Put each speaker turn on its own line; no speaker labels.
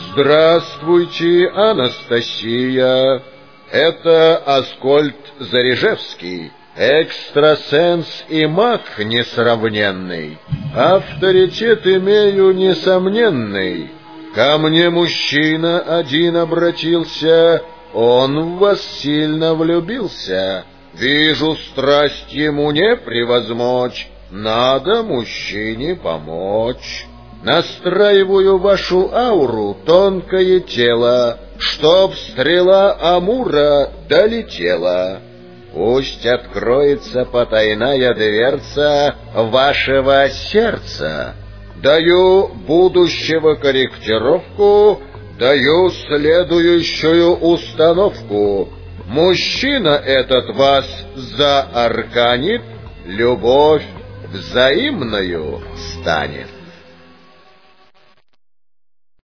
Здравствуйте, Анастасия. Это Аскольд Зарежевский, экстрасенс и маг несравненный. Авторитет имею несомненный. Ко мне мужчина один обратился, он в вас сильно влюбился. Вижу, страсть ему не превозмочь, надо мужчине помочь. Настраиваю вашу ауру, тонкое тело, чтоб стрела Амура долетела. Пусть откроется потайная дверца вашего сердца. Даю будущего корректировку, даю следующую установку. Мужчина этот вас заарканит, любовь взаимною станет.